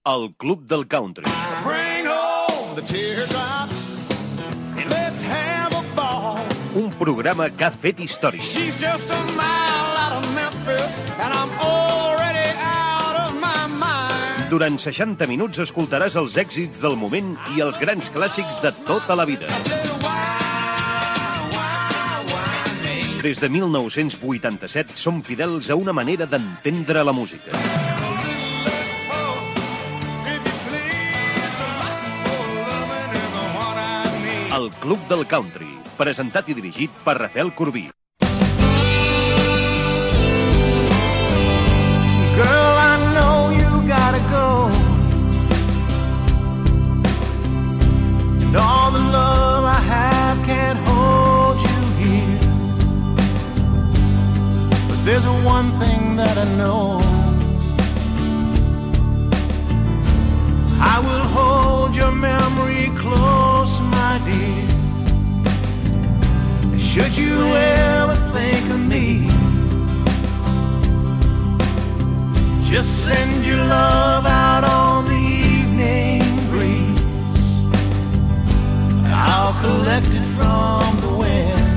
El Club del Country. Bring home the teardrops and let's have a ball. Un programa que ha fet història. She's just a mile out of Memphis and I'm already out of my mind. Durant 60 minuts escoltaràs els èxits del moment i els grans clàssics de tota la vida. Des de 1987 som fidels a una manera d'entendre la música. El Club del Country, presentat i dirigit per Rafael Corbí. Girl, I know you gotta go. And all the love I have can't hold you here. But there's one thing that I know. I will hold your memory close, my dear. Should you ever think of me, just send your love out on the evening breeze. I'll collect it from the wind.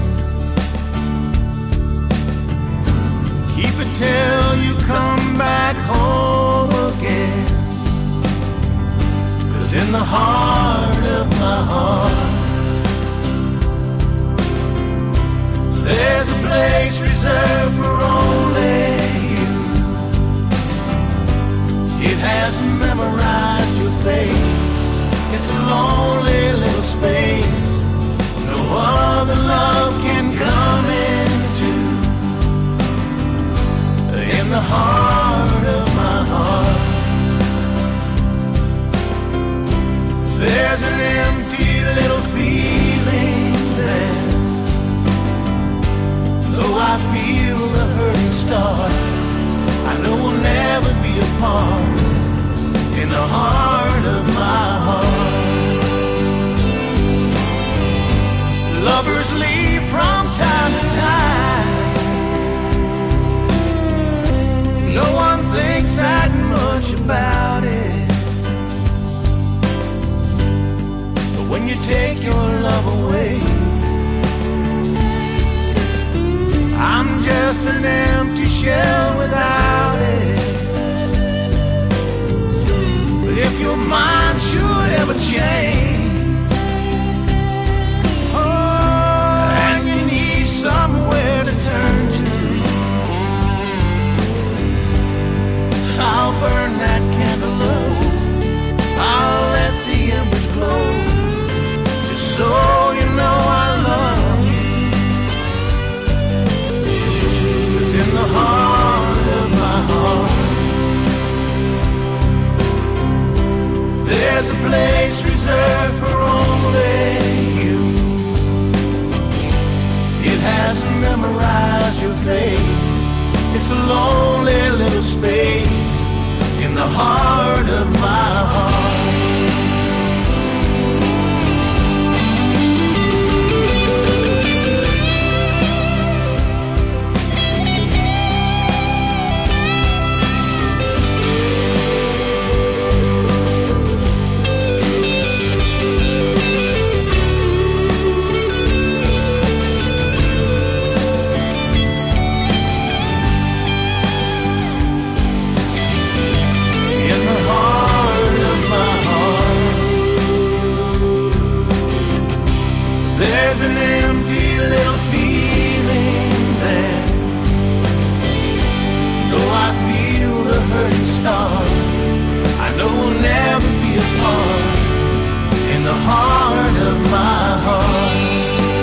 Keep it till you come back home again. 'Cause in the heart of my heart, there's a place reserved for only you. It has memorized your face. It's a lonely little space no other love can come into. In the heart of my heart, there's an empty little feeling there. Though I feel the hurting start, I know we'll never be apart. In the heart of my heart, lovers leave from time to time. No one thinks that much about it. But when you take your love away, I'm just an empty shell without it. But if your mind should ever change, oh, and you need somewhere to turn to, I'll burn that candle low. I'll let the embers glow, just so you know I love you. In the heart of my heart, there's a place reserved for only you. It has memorized your face. It's a lonely little space in the heart of my heart. There's an empty little feeling there. Though I feel the hurting start, I know we'll never be apart. In the heart of my heart.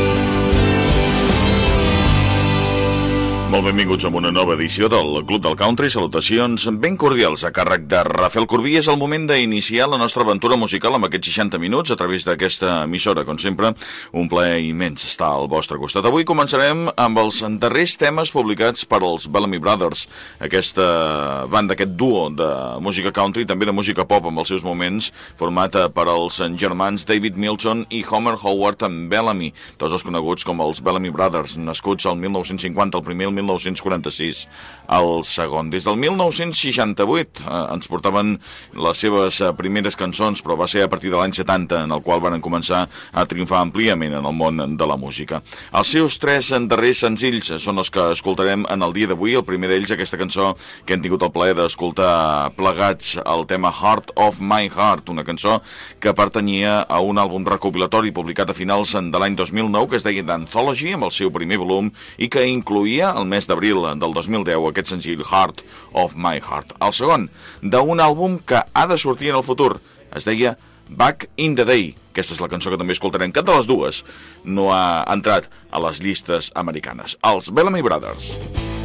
Molt benvinguts a una nova edició del Club del Country. Salutacions ben cordials a càrrec de Rafael Corbí. És el moment d'iniciar la nostra aventura musical amb aquests 60 minuts a través d'aquesta emissora. Com sempre, un plaer immens estar al vostre costat. Avui començarem amb els darrers temes publicats per els Bellamy Brothers, aquesta banda, aquest duo de música country, també de música pop amb els seus moments, format per els germans David Milton i Homer Howard Bellamy, tots els coneguts com els Bellamy Brothers, nascuts al 1950, el primer el 1946 el segon. Des del 1968 ens portaven les seves primeres cançons, però va ser a partir de l'any 70 en el qual van començar a triomfar àmpliament en el món de la música. Els seus 3 darrers senzills són els que escoltarem en el dia d'avui. El primer d'ells, aquesta cançó que hem tingut el plaer d'escoltar plegats, el tema Heart of My Heart, una cançó que pertanyia a un àlbum recopilatori publicat a finals de l'any 2009 que es deia Anthology, amb el seu primer volum, i que incloïa el mes d'abril del 2010 aquest senzill Heart of My Heart. El segon, d'un àlbum que ha de sortir en el futur, es deia Back in the Day. Aquesta és la cançó que també escoltarem. Cap de les dues no ha entrat a les llistes americanes. Els Bellamy Brothers.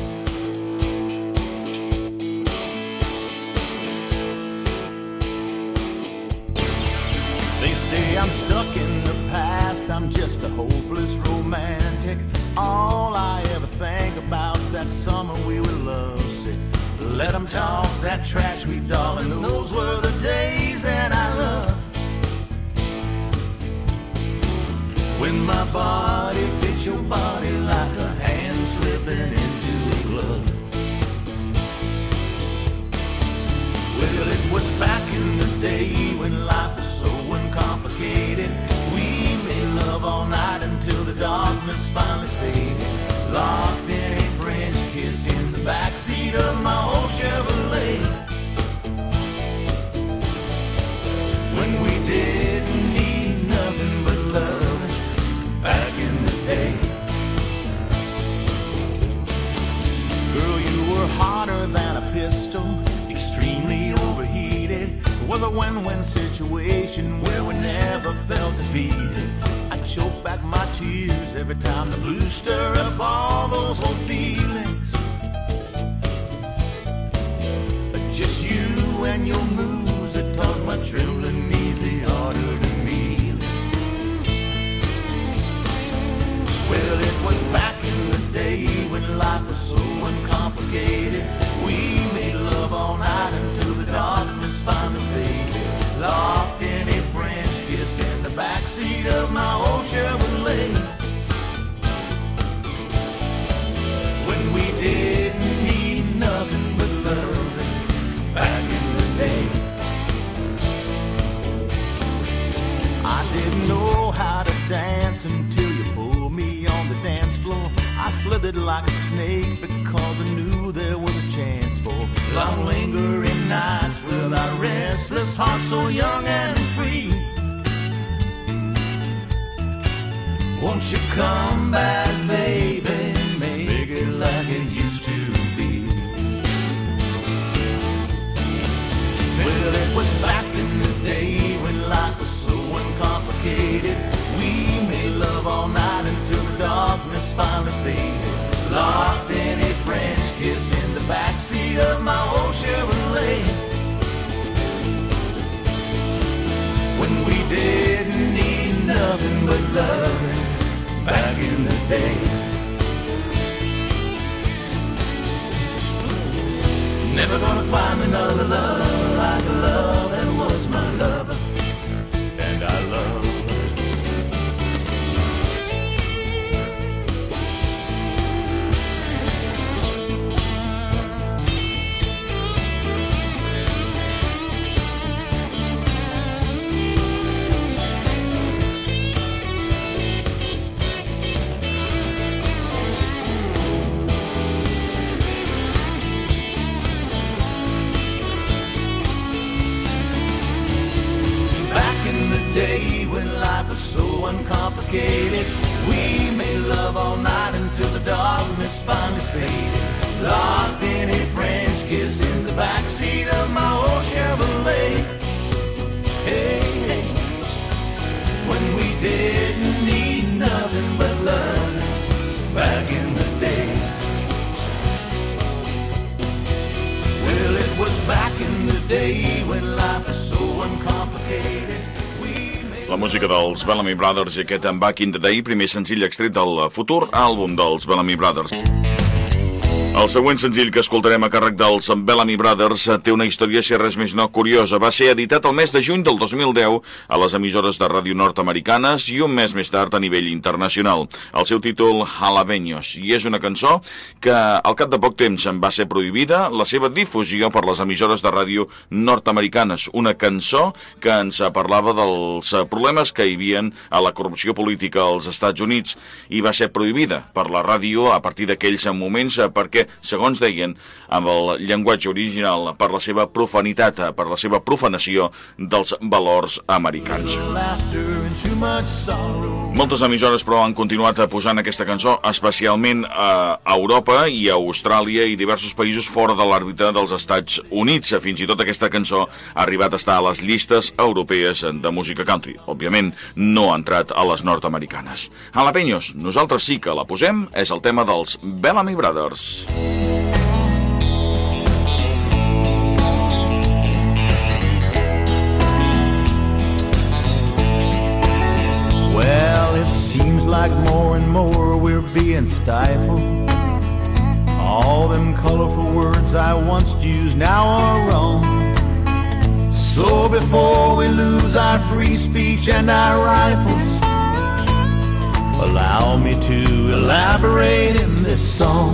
They say I'm stuck in the past, I'm just a hopeless romantic. All I ever think about's that summer we were lovesick. Let them talk that trash, sweet darling, those were the days that I loved. When my body fits your body like a hand slipping into a glove. Well, it was back in the day when life was so uncomplicated. We made love all night until the darkness finally faded. Locked in a French kiss in the backseat of my old Chevrolet. When we didn't need nothing but love back in the day. Girl, you were hotter than a pistol, extremely overheated. It was a win-win situation where we never felt defeated. I choke back my tears every time the blues stir up all those old feelings. Just you and your moves that taught my trembling easy harder to kneel. Well, it was back in the day when life was so uncomplicated. We made love all night until the darkness finally faded. Locked in a French kiss in the backseat of my old Chevrolet. When we didn't need nothing but love back in the day. I didn't know how to dance until you pulled me on the dance floor. I slithered like a snake because I knew there was a chance for long lingering nights with our restless hearts so young and free. Won't you come back, baby, make it like it used to be. Well, it was back in the day when life was so uncomplicated. We made love all night until the darkness finally faded. Locked in a French kiss in the backseat of my old Chevrolet. When we didn't need nothing but love back in the day. Never gonna find another love like the love that was my lover, and I love her. Day when life was so uncomplicated, we made love all night until the darkness finally faded. Locked in a French kiss in the backseat of my old Chevrolet. Hey, hey, when we didn't need nothing but love back in the day. Well, it was back in the day when life was so uncomplicated. La música dels Bellamy Brothers i aquest Back in the Day, primer senzill extret del futur àlbum dels Bellamy Brothers. El següent senzill que escoltarem a càrrec dels Bellamy Brothers té una història, si res més no, curiosa. Va ser editat el mes de juny del 2010 a les emissores de ràdio nord-americanes i un mes més tard a nivell internacional. El seu títol, Jalapeños, i és una cançó que al cap de poc temps va ser prohibida la seva difusió per les emissores de ràdio nord-americanes. Una cançó que ens parlava dels problemes que hi havia a la corrupció política als Estats Units i va ser prohibida per la ràdio a partir d'aquells moments perquè, segons deien, amb el llenguatge original, per la seva profanitat, per la seva profanació dels valors americans. Moltes emissores, però, han continuat posant aquesta cançó, especialment a Europa i a Austràlia i diversos països fora de l'òrbita dels Estats Units. Fins i tot aquesta cançó ha arribat a estar a les llistes europees de música country. Òbviament, no ha entrat a les nord-americanes. Jalapeños, nosaltres sí que la posem, és el tema dels Bellamy Brothers. Well, it seems like more and more we're being stifled. All them colorful words I once used now are wrong. So before we lose our free speech and our rifles, allow me to elaborate in this song.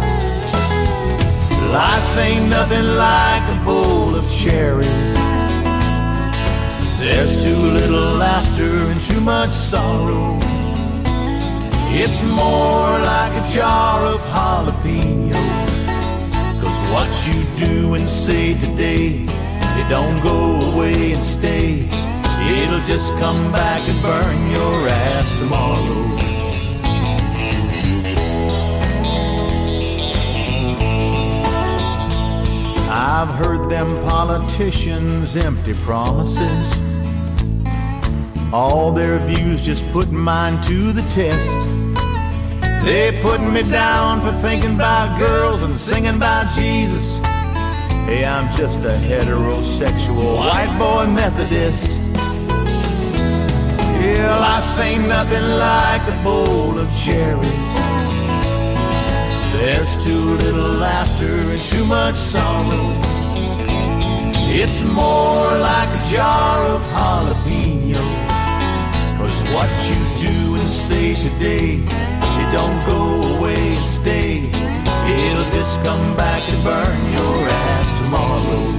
Life ain't nothing like a bowl of cherries. There's too little laughter and too much sorrow. It's more like a jar of jalapenos. 'Cause what you do and say today, it don't go away and stay. It'll just come back and burn your ass tomorrow. I've heard them politicians' empty promises, all their views just put mine to the test. They put me down for thinking about girls and singing about Jesus. Hey, I'm just a heterosexual white boy Methodist. Yeah, life ain't nothing like a bowl of cherries. There's too little laughter and too much sorrow. It's more like a jar of jalapenos. 'Cause what you do and say today, it don't go away and stay. It'll just come back and burn your ass tomorrow.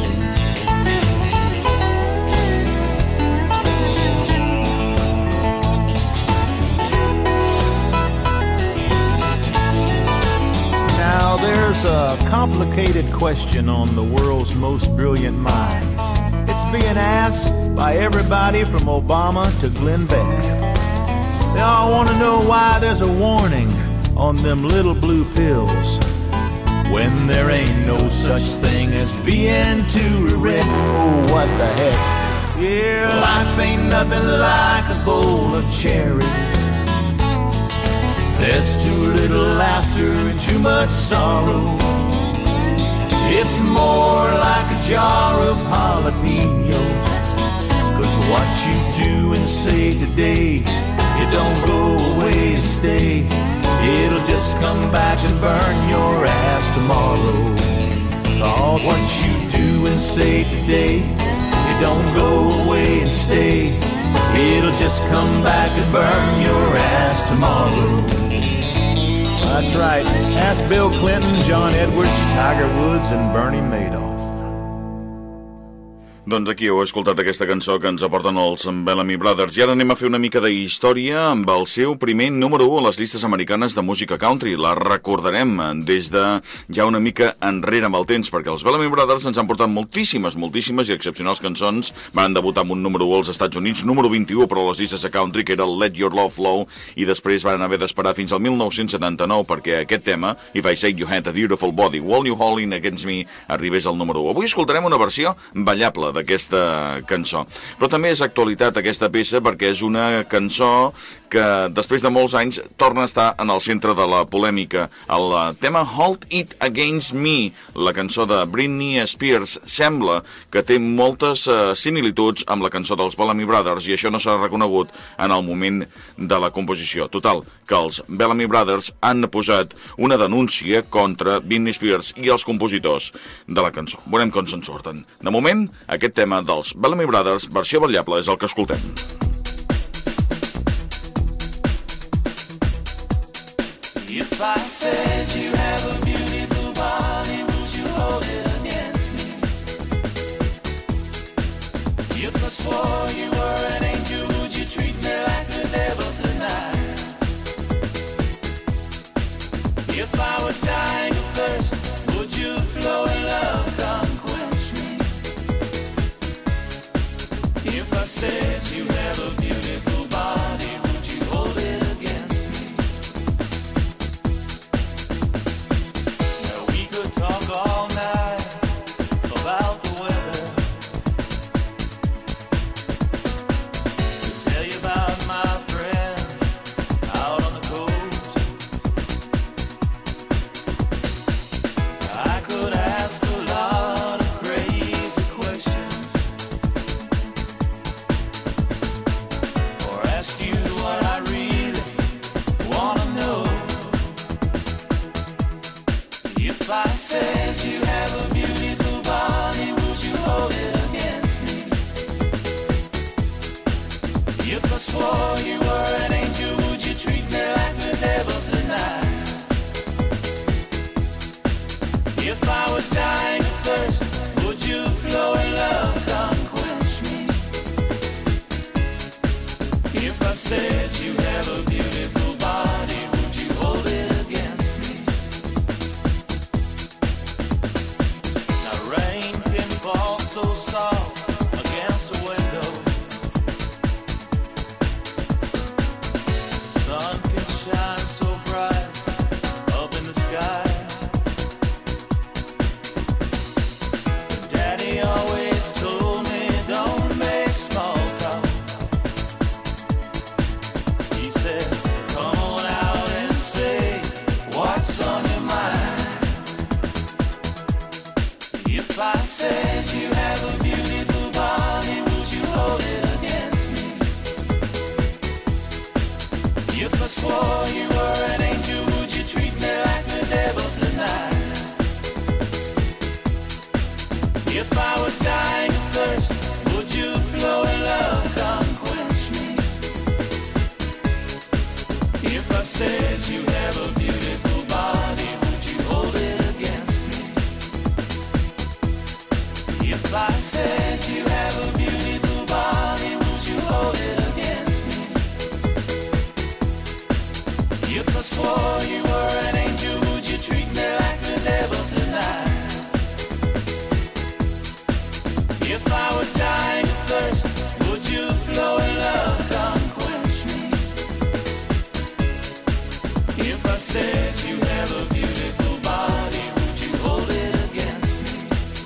Now there's a complicated question on the world's most brilliant minds. It's being asked by everybody from Obama to Glenn Beck. They all want to know why there's a warning on them little blue pills when there ain't no such thing as being too red. Oh, what the heck. Yeah, life ain't nothing like a bowl of cherries. There's too little laughter and too much sorrow. It's more like a jar of jalapenos. 'Cause what you do and say today, it don't go away and stay. It'll just come back and burn your ass tomorrow. 'Cause what you do and say today, it don't go away and stay. It'll just come back and burn your ass tomorrow. That's right. Ask Bill Clinton, John Edwards, Tiger Woods and Bernie Madoff. Doncs aquí heu escoltat aquesta cançó que ens aporten els Bellamy Brothers. I ara anem a fer una mica de història amb el seu primer número 1 a les llistes americanes de música country. La recordarem des de ja una mica enrere amb el temps, perquè els Bellamy Brothers ens han portat moltíssimes i excepcionals cançons. Van debutar amb un número 1 als Estats Units, número 21 però a les llistes de country, que era Let Your Love Flow, i després van haver d'esperar fins al 1979 perquè aquest tema, If I Said You Had a Beautiful Body, Wall You Holding Against Me, arribés al número 1. Avui escoltarem una versió ballable d'aquesta cançó. Però també és actualitat aquesta peça perquè és una cançó que després de molts anys torna a estar en el centre de la polèmica. El tema Hold It Against Me, la cançó de Britney Spears, sembla que té moltes similituds amb la cançó dels Bellamy Brothers i això no s'ha reconegut en el moment de la composició. Total, que els Bellamy Brothers han posat una denúncia contra Britney Spears i els compositors de la cançó. Veurem com se'n surten. De moment, aquest tema dels Bellamy Brothers, versió ballable, és el que escoltem. If I said you have a beautiful body, would you hold it against me? If I swore you were an angel, would you treat me like the devil tonight? If I was dying of thirst, would you flow in love, come quench me? If I said you have a beautiful body, would you hold it against me? Now we could talk all night about the weather, tell you about my friends out on the coast. I could ask a lot of crazy questions, or ask you what I really wanna know. If I said you have a beautiful body, would you hold it against me? If I swore you were an angel, would you treat me like the devil tonight? If I was dying of thirst, would you flow in love, come quench me? If I said you have a beautiful body, would you hold it against me? Now rain can fall so soft against the window, sun can shine so bright up in the sky. Daddy always told me don't make small talk. He said, come on out and say what's on your mind. If I said you have a beautiful body, would you hold it against me? If I swore you were an angel, would you treat me like the devil tonight? If I was dying of thirst, would you flow in love, come quench me? If I said you have a beautiful body, would you hold it against me? If I said you have a beautiful body, would you hold it against me? If I swore you were an angel, would you treat me like the devil tonight? If I was dying of thirst, would you flow in love, come quench me? If I said you have a beautiful body, would you hold it against me?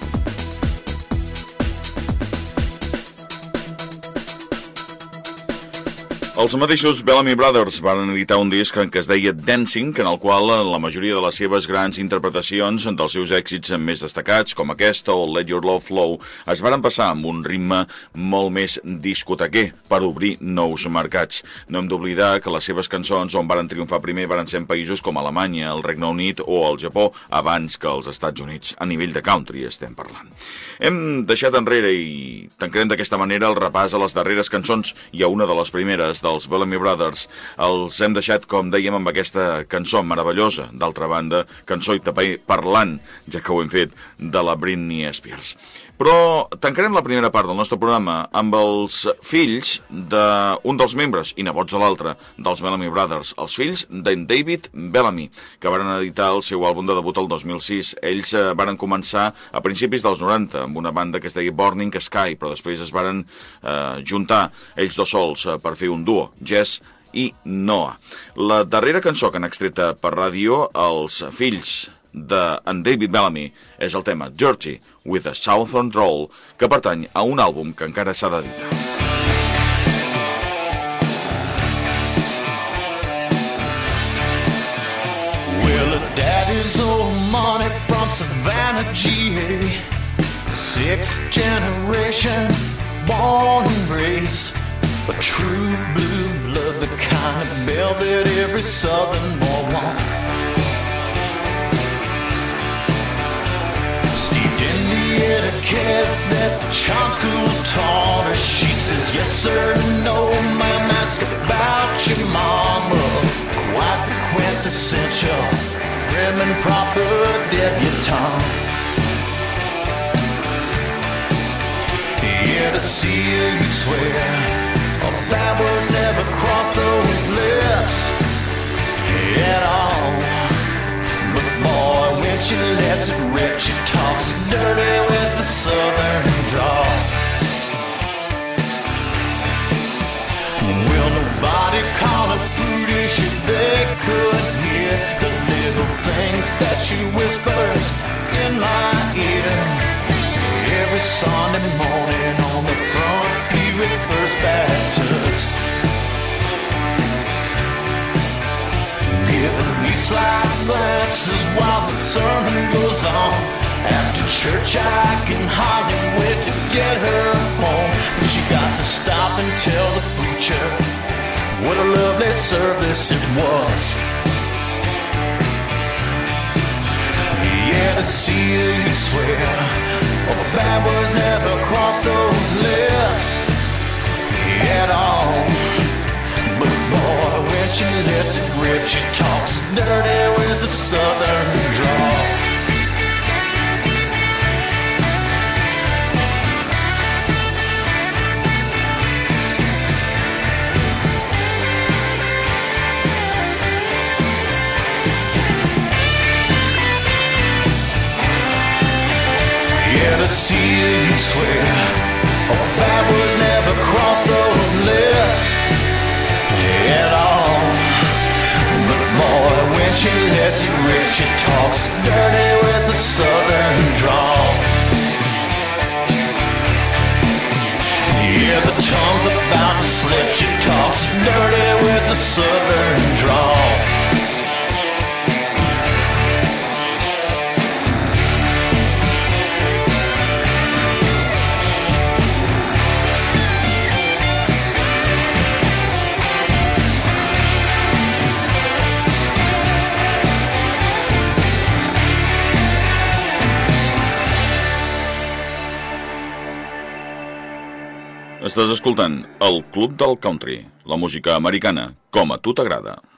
Els mateixos Bellamy Brothers van editar un disc que es deia Dancing, en el qual la majoria de les seves grans interpretacions dels seus èxits més destacats, com aquesta o Let Your Love Flow, es varen passar amb un ritme molt més discotequer per obrir nous mercats. No hem d'oblidar que les seves cançons on varen triomfar primer varen ser en països com Alemanya, el Regne Unit o el Japó, abans que els Estats Units. A nivell de country estem parlant. Hem deixat enrere i tancarem d'aquesta manera el repàs a les darreres cançons i a una de les primeres dels Bellamy Brothers. Els hem deixat, com dèiem, amb aquesta cançó meravellosa, d'altra banda, cançó i tapé parlant, ja que ho hem fet, de la Britney Spears. Però tancarem la primera part del nostre programa amb els fills d'un dels membres i nebots de l'altre dels Bellamy Brothers, els fills d'en David Bellamy, que van editar el seu àlbum de debut el 2006. Ells van començar a principis dels 90 amb una banda que es deia Burning Sky, però després es van juntar ells dos sols per fer un duo, Jess i Noah. La darrera cançó que han extret per ràdio, els fills d'en David Bellamy és el tema Dirty with a Southern Drawl, que pertany a un àlbum que encara s'ha d'editar. Well, her daddy's old money from Savannah, GA. Sixth generation, born and raised. A true blue blood, the kind of belle that every southern boy wants. Steeped in the etiquette that the charm school taught her. She says, yes sir, no ma'am, ask about your mama. Quite the quintessential, prim and proper debutante. Yeah, to see her you'd swear bad words never cross those lips at all. But boy, when she lets it rip, she talks dirty with the southern drawl. Will nobody call her prudish if they could hear the little things that she whispers in my ear? Every Sunday morning on the front pew at First Baptist, giving me slight glances while the sermon goes on. After church I can hardly wait to get her home, but she got to stop and tell the preacher what a lovely service it was. Yeah, to see her you swear, oh, bad words never cross those lips at all. But boy, when she lets it rip, she talks dirty with a southern drawl. To see you, you swear, oh, bad words never cross those lips at all. But boy, when she lets it rip, she talks dirty with a southern drawl. Yeah, the tongue's about to slip, she talks dirty with a southern drawl. Estàs escoltant el Club del Country, la música americana, com a tu t'agrada.